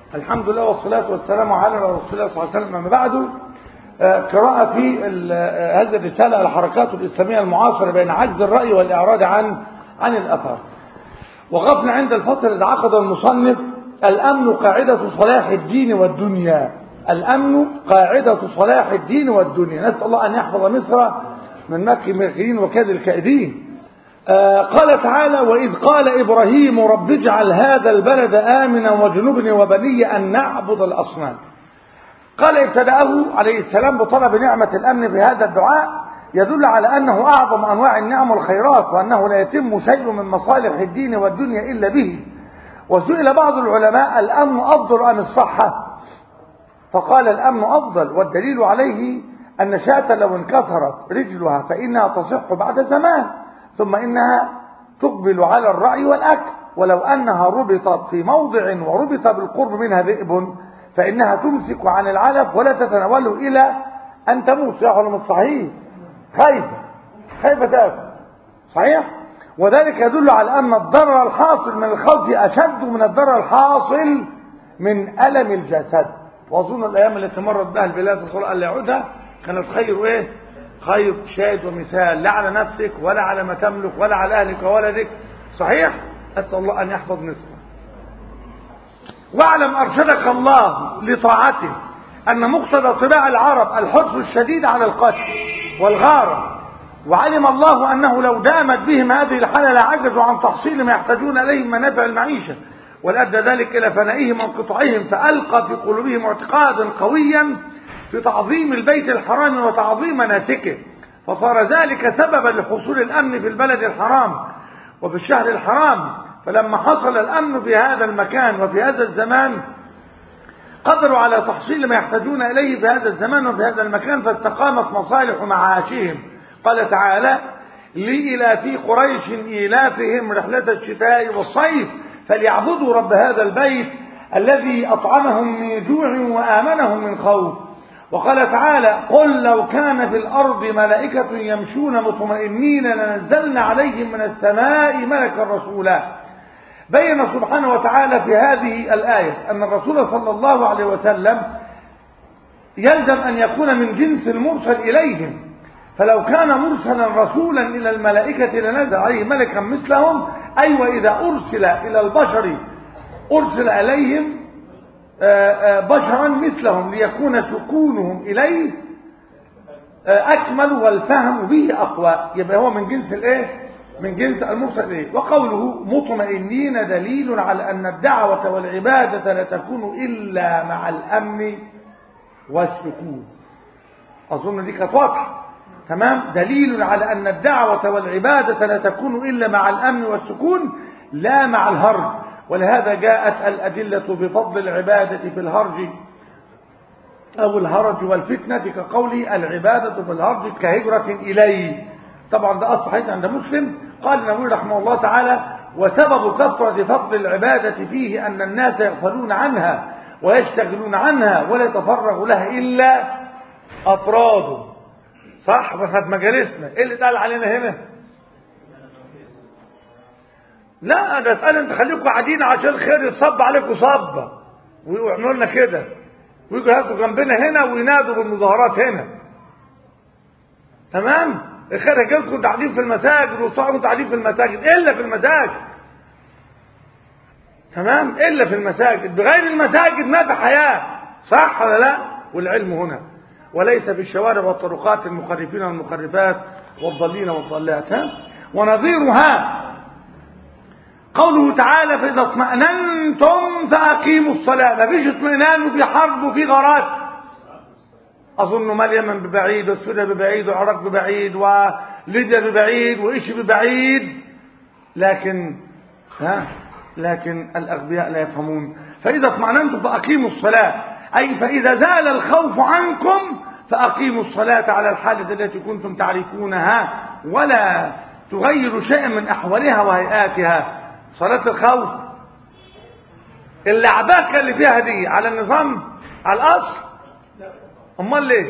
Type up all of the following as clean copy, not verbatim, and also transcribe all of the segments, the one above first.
الحمد لله والصلاة والسلام على رسول الله صلى الله عليه وسلم. أما بعد، قراءة في هذه الرسالة الحركات الإسلامية المعاصرة بين عجز الرأي والإعراض عن الأثر. وقفنا عند الفصل إذ عقد المصنف: الأمن قاعدة صلاح الدين والدنيا. الأمن قاعدة صلاح الدين والدنيا. نسأل الله أن يحفظ مصر من مكر الماكرين وكيد الكائدين. قال تعالى: وإذ قال إبراهيم رب اجعل هذا البلد آمنا واجنبني وبني أن نعبد الأصنام. قال ابتدأه عليه السلام بطلب نعمة الأمن في هذا الدعاء، يدل على أنه أعظم أنواع النعم والخيرات، وأنه لا يتم شيء من مصالح الدين والدنيا إلا به. وسئل بعض العلماء: الأمن أفضل أم الصحة؟ فقال: الأمن أفضل، والدليل عليه أن شاة لو انكسرت رجلها فإنها تصح بعد زمان، ثم إنها تقبل على الرعي والأكل. ولو أنها ربطت في موضع وربط بالقرب منها ذئب فإنها تمسك عن العلف ولا تتناوله إلى أن تموت. صحيح ولا مش صحيح؟ خايفة تاكل. صحيح؟ وذلك يدل على أن الضرر الحاصل من الخوف أشد من الضرر الحاصل من ألم الجسد. وأظن الأيام التي مرت بها البلاد صلى الله عليه يعودها كانت خير خير شاهد ومثال، لا على نفسك ولا على ما تملك ولا على أهلك وولدك. صحيح؟ أسأل الله أن يحفظ مصر. واعلم أرشدك الله لطاعته أن مقتضى طباع العرب الحرص الشديد على القتل والغارة، وعلم الله أنه لو دامت بهم هذه الحالة لعجزوا عن تحصيل ما يحتاجون إليه من منافع المعيشة، ولأدى ذلك إلى فنائهم وانقطاعهم، فألقى في قلوبهم اعتقادا قويا في تعظيم البيت الحرام وتعظيم مناسكه، فصار ذلك سببا لحصول الأمن في البلد الحرام وفي الشهر الحرام. فلما حصل الأمن في هذا المكان وفي هذا الزمان قدروا على تحصيل ما يحتاجون إليه في هذا الزمان وفي هذا المكان، فاستقامت مصالح معاشهم. قال تعالى: لإلاف قريش إيلافهم رحلة الشتاء والصيف فليعبدوا رب هذا البيت الذي أطعمهم من جوع وآمنهم من خوف. وقال تعالى: قل لو كان في الأرض ملائكة يمشون مطمئنين لنزلنا عليهم من السماء ملكا رسولا. بين سبحانه وتعالى في هذه الآية أن الرسول صلى الله عليه وسلم يلزم أن يكون من جنس المرسل إليهم، فلو كان مرسلا رسولا إلى الملائكة لنزل عليه ملكا مثلهم، أي وإذا أرسل إلى البشر أرسل إليهم بشرا مثلهم ليكون سكونهم إليه أكمل والفهم به أقوى. يبقى هو من جنس الإيه؟ من جنس المرسل إليه. وقوله مطمئنين دليل على أن الدعوة والعبادة لا تكون إلا مع الأمن والسكون. أظن دي كانت واضحة. تمام؟ دليل على أن الدعوة والعبادة لا تكون إلا مع الأمن والسكون لا مع الهرج. ولهذا جاءت الأدلة بفضل العبادة في الهرج أو الهرج والفتنة، كقوله العبادة في الهرج كهجرة إليه. طبعا ده أصحيح عند مسلم. قال النووي رحمه الله تعالى: وسبب كثرة فضل العبادة فيه أن الناس يغفلون عنها ويشتغلون عنها ولا يتفرغ لها إلا أفراده. صح؟ وخد مجالسنا إيه اللي قال علينا هنا؟ لا، ده اتقال انت خليكم قاعدين عشان الخير يتصب عليكم صبه، ويعملوا لنا كده ويجوا ياكلوا جنبنا هنا وينادوا بالمظاهرات هنا. تمام؟ الخير هيجي لكم قاعدين في المساجد وصاحبكم قاعدين في المساجد، الا في المساجد. تمام؟ الا في المساجد، بغير المساجد ما في حياه. صح ولا لا؟ والعلم هنا وليس في الشوارع والطرقات المخرفين والمخرفات والضالين والضالات. ونظيرها قوله تعالى: فإذا اطمأننتم فأقيموا الصلاة. ما فيش اطمئنان وفي حرب وفي غارات. أظن ما اليمن ببعيد والسوريا ببعيد والعراق ببعيد وليبيا ببعيد وإيش ببعيد، لكن الأغبياء لا يفهمون. فإذا اطمأننتم فأقيموا الصلاة، أي فإذا زال الخوف عنكم فأقيموا الصلاة على الحالة التي كنتم تعرفونها ولا تغيروا شيئا من أحوالها وهيئاتها. صلاة الخوف اللعبكة اللي فيها دي على النظام على الأصل، أمال ليه؟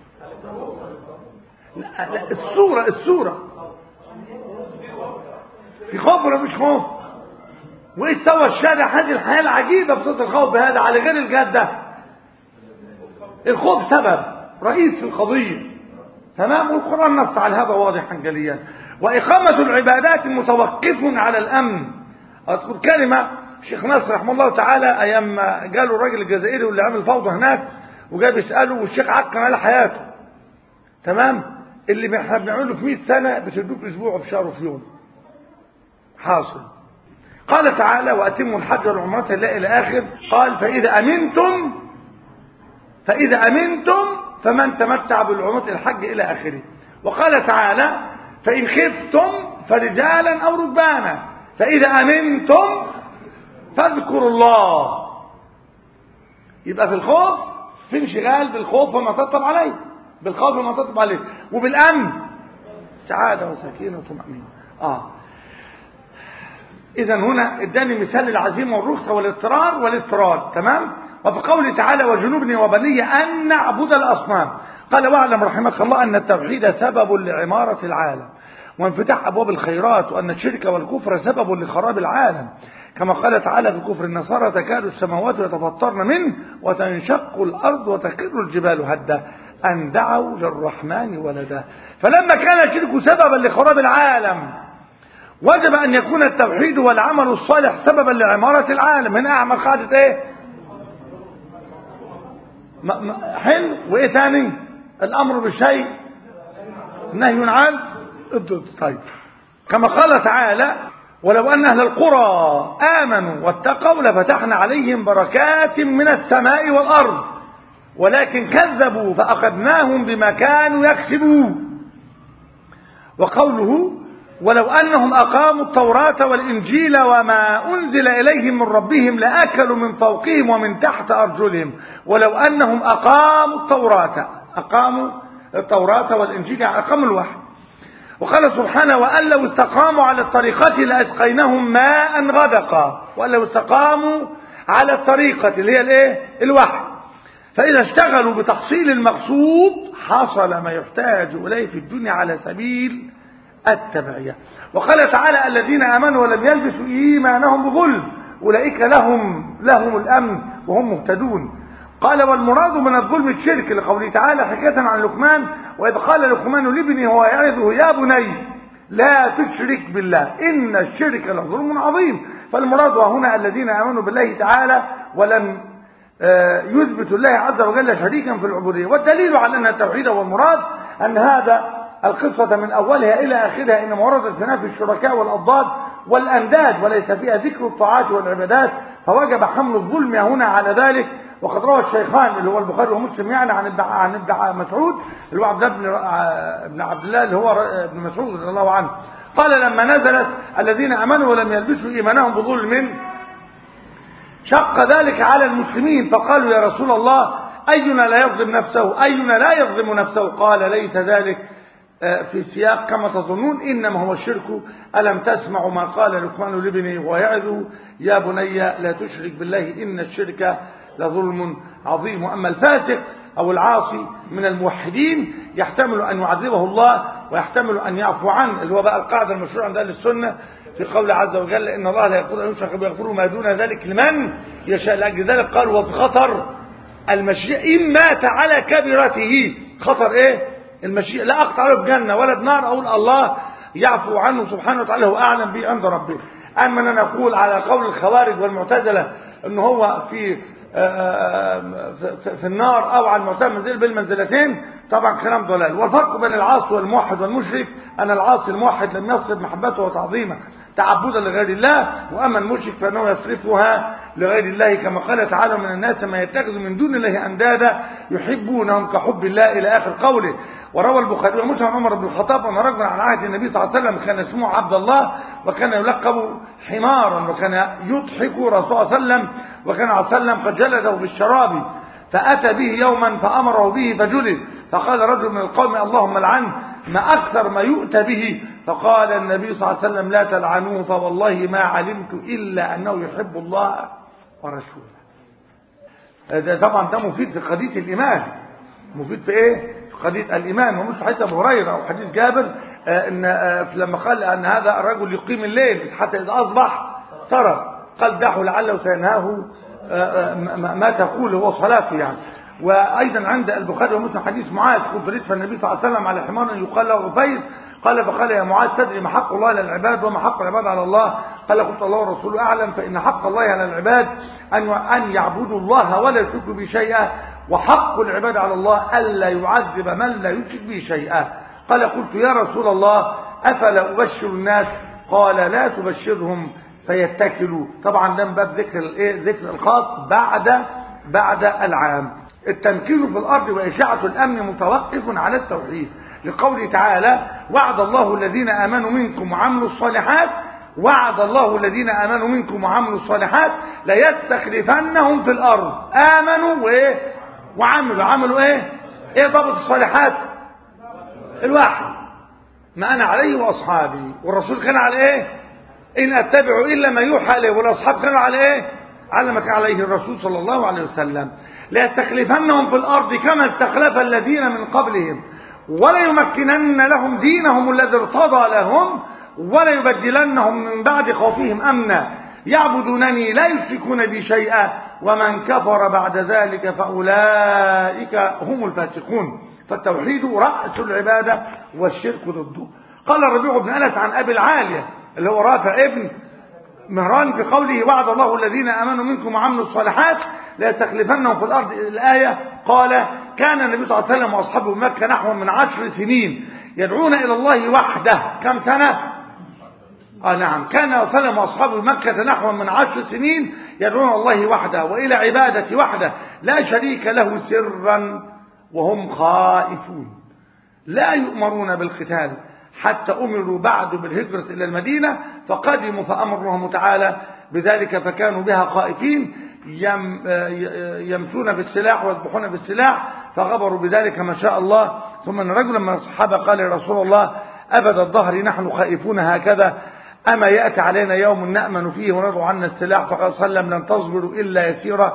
لا الصورة في خوف ولا مش خوف؟ وإذ سوى الشارع هذه الحياة العجيبة بصوت الخوف بهذا على غير الجادة. الخوف سبب رئيس في القضية، تمام. والقرآن نص على هذا واضحا جليا. وإقامة العبادات متوقف على الأمن. أذكر كلمة الشيخ ناصر رحمه الله تعالى أيام ما قالوا الراجل الجزائري واللي عمل فوضى هناك وجاب يسأله والشيخ عكن على حياته، تمام. اللي احنا بنعمله في 100 سنة بتدوك في أسبوع وفي شهر وفي يوم حاصل. قال تعالى وأتموا الحج والعمرة إلى آخر. قال فإذا أمنتم فمن تمتع بالعمرة الحج إلى آخره. وقال تعالى فإن خفتم فرجالا أو ركبانا فإذا أمنتم فاذكروا الله. يبقى في الخوف في انشغال بالخوف وما تطلب عليه، بالخوف وما تطلب عليه، وبالأمن سعادة وسكينة وطمأنينة. إذا هنا اداني مثال العزيمة والرخصة والاضطرار، تمام. وفي قوله تعالى وجنوبني وبني أن نعبد الأصنام. قال واعلم رحمك الله أن التوحيد سبب لعمارة العالم وانفتاح أبواب الخيرات، وأن الشرك والكفر سبب لخراب العالم، كما قال تعالى في كفر النصارى تكاد السماوات يتفطرن منه وتنشق الأرض وتخر الجبال هدا أن دعوا للرحمن ولدا. فلما كان الشرك سببا لخراب العالم وجب أن يكون التوحيد والعمل الصالح سببا لعمارة العالم. من أعمى قاعدة إيه؟ حلو. وإيه ثاني؟ الأمر بالشيء نهي عن الضد. طيب كما قال تعالى ولو أن أهل القرى آمنوا واتقوا لفتحنا عليهم بركات من السماء والأرض ولكن كذبوا فأخذناهم بما كانوا يكسبون. وقوله ولو أنهم أقاموا التوراة والإنجيل وما أنزل إليهم من ربهم لأكلوا من فوقهم ومن تحت أرجلهم. ولو أنهم أقاموا التوراة والإنجيل، أقاموا الوحي. وقال سبحانه وأن لو استقاموا على الطريقة لأسقيناهم ماء غدقا. وأن لو استقاموا على الطريقة اللي هي الايه؟ الوحي. فإذا اشتغلوا بتحصيل المقصود حصل ما يحتاج إليه في الدنيا على سبيل التبعية. وقال تعالى الذين آمنوا ولم يلبسوا إيمانهم بظلم أولئك لهم الأمن وهم مهتدون. قال والمراد من الظلم الشرك، لقوله تعالى حكاية عن لقمان وإذ قال لقمان لابنه وهو يعظه يا بني لا تشرك بالله إن الشرك لظلم عظيم. فالمراد هنا الذين آمنوا بالله تعالى ولم يثبت الله عز وجل شريكا في العبودية. والدليل على أن التوحيد هو المراد أن هذا القصة من أولها إلى آخرها إنما وردت في نفي الشركاء والأضداد والأنداد وليس فيها ذكر الطاعات والعبادات، فوجب حمل الظلم هنا على ذلك. وقد روى الشيخان اللي هو البخاري ومسلم يعني عن ابن مسعود اللي هو ابن عبد الله اللي هو ابن مسعود رضي الله عنه قال لما نزلت الذين آمنوا ولم يلبسوا إيمانهم بظلم شق ذلك على المسلمين فقالوا يا رسول الله أينا لا يظلم نفسه أينا لا يظلم نفسه. قال ليس ذلك في سياق كما تظنون إنما هو الشرك. ألم تسمعوا ما قال لقمان لابنه ويعظه يا بني لا تشرك بالله إن الشرك لظلم عظيم. وأما الفاسق أو العاصي من الموحدين يحتمل أن يعذبه الله ويحتمل أن يعفو عنه، اللي هو بقى القاعدة المشروعة عند أهل السنة في قول عز وجل إن الله لا يغفر أن يشرك به ويغفر ما دون ذلك لمن يشاء. لأجل ذلك قال وفي خطر المشيئة إن مات على كبيرته. خطر إيه؟ المشيئة. لا أقطع له بجنة ولا بنار، أقول الله يعفو عنه سبحانه وتعالى هو أعلم به عند ربه. أما أن نقول على قول الخوارج والمعتزلة أنه هو في النار أو على المعتزلة منزل بالمنزلتين طبعا كلام ضلال. والفرق بين العاصي والموحد والمشرك أن العاصي الموحد لم يصرف محبته وتعظيمه تعبدا لغير الله، وأما المشرك فإنه يصرفها لغير الله كما قال تعالى من الناس ما يتخذ من دون الله أندادا يحبونهم كحب الله إلى آخر قوله. وروى البخاري ومسلم عن عمر بن الخطاب أن رجلا عن عهد النبي صلى الله عليه وسلم كان اسمه عبد الله وكان يلقب حمارا وكان يضحك رسول الله صلى الله عليه وسلم وكان عليه وسلم قد جلده بالشراب فأتى به يوما فأمره به فجلد. فقال رجل من القوم اللهم لعنه ما أكثر ما يؤتى به. فقال النبي صلى الله عليه وسلم لا تلعنوه فوالله ما علمت إلا أنه يحب الله ورسوله. ده طبعا ده مفيد في قضية الإيمان. مفيد في إيه؟ في قضية الإيمان. ومش في حديث أبو هريرة أو حديث جابر إن لما قال أن هذا الرجل يقيم الليل حتى إذا أصبح سرق قال دعه لعله سينهاه ما تقول هو صلاته يعني. وأيضا عند البخاري ومسلم حديث معاذ قلت ردف النبي صلى الله عليه وسلم على حمار يقال له عفير قال فقال يا معاذ تدري ما حق الله على العباد وما حق العباد على الله؟ قال قلت الله ورسوله أعلم. فإن حق الله على العباد أن يعبدوا الله ولا يشركوا به شيئا، وحق العباد على الله ألا يعذب من لا يشرك به شيئا. قال قلت يا رسول الله أفلا أبشر الناس؟ قال لا تبشرهم فيتكلوا. طبعا ده من باب ذكر الخاص بعد العام. التمكين في الأرض وإشاعة الأمن متوقف على التوحيد، لقوله تعالى وعد الله الذين آمنوا منكم وعملوا الصالحات، وعد الله الذين آمنوا منكم وعملوا الصالحات ليستخلفنهم في الأرض. آمنوا وإيه عملوا إيه ضبط الصالحات؟ الواحد ما أنا عليه وأصحابي، والرسول كان على إيه؟ إن أتبع إلا ما يوحى إليه، والأصحاب كانوا على إيه؟ على ما كان عليه الرسول صلى الله عليه وسلم. ليستخلفنهم في الأرض كما استخلف الذين من قبلهم ولا يمكنن لهم دينهم الذي ارتضى لهم ولا يبدلنهم من بعد خوفهم أمنا يعبدونني لا يشركون بي شيئا ومن كفر بعد ذلك فأولئك هم الفاسقون. فالتوحيد رأس العبادة والشرك ضده. قال الربيع بن أنس عن أبي العالية اللي هو رافع ابن مهران في قوله وعد الله الذين آمنوا منكم وعملوا الصالحات لا يستخلفنهم في الأرض الآية، قال كان النبي صلى الله عليه وسلم وأصحابه بمكة نحو من 10 سنين يدعون إلى الله وحده. كم سنة؟ نعم، كان صلى الله عليه وسلم وأصحابه بمكة نحو من 10 سنين يدعون الله وحده وإلى عبادة وحده لا شريك له سرا وهم خائفون لا يؤمرون بالقتال حتى أمروا بعد بالهجرة إلى المدينة فقدموا فأمرهم تعالى بذلك فكانوا بها خائفين يمشون بالسلاح ويذبحون بالسلاح فغبروا بذلك ما شاء الله. ثم أن رجلا من الصحابة قال يا رسول الله أبد الظهر نحن خائفون هكذا أما يأتي علينا يوم نأمن فيه ونضع عنا السلاح؟ فقال صلى الله عليه وسلم لن تصبروا إلا يسيرا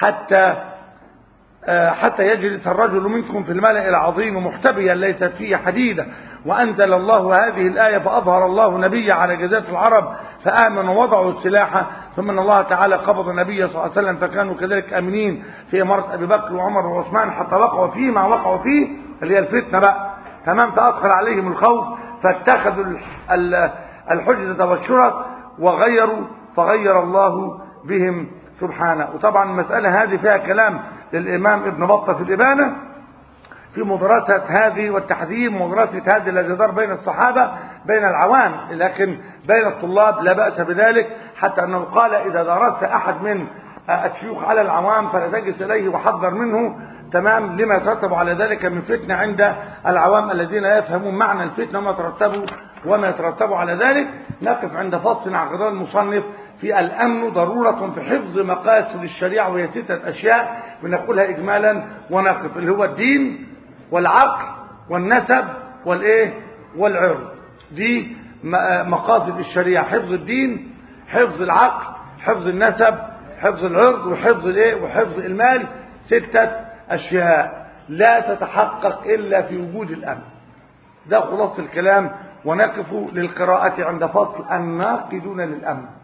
حتى يجلس الرجل منكم في الملأ العظيم محتبيا ليست فيه حديدة. وأنزل الله هذه الآية فأظهر الله نبي على جزيرة العرب فآمنوا وضعوا السلاح. ثم أن الله تعالى قبض النبي صلى الله عليه وسلم فكانوا كذلك آمنين في إمارة أبي بكر وعمر وعثمان حتى وقعوا فيه ما وقعوا فيه اللي هي الفتنة بقى تمام. فأدخل عليهم الخوف فاتخذوا الحجة والشرط فغير الله بهم سبحانه. وطبعا المسألة هذه فيها كلام للإمام ابن بطة في الإبانة في مدرسة هذه والتحذير مدرسة هذه الذي دار بين الصحابة بين العوام، لكن بين الطلاب لا بأس بذلك، حتى أنه قال إذا درست أحد من الشيوخ على العوام فلا تجلس إليه وحذر منه تمام لما يترتب على ذلك من فتنة عند العوام الذين لا يفهمون معنى الفتنة وما يترتب على ذلك. نقف عند فصل عن قرار المصنف في الأمن ضرورة في حفظ مقاصد الشريعة، وهي 6 أشياء بنقولها إجمالا ونقف، اللي هو الدين والعقل والنسب والعرض. دي مقاصد الشريعة: حفظ الدين، حفظ العقل، حفظ النسب، حفظ العرض، وحفظ المال. 6 أشياء لا تتحقق إلا في وجود الأمن. ده خلاصة الكلام. ونقف للقراءة عند فصل الناقدون للأمن.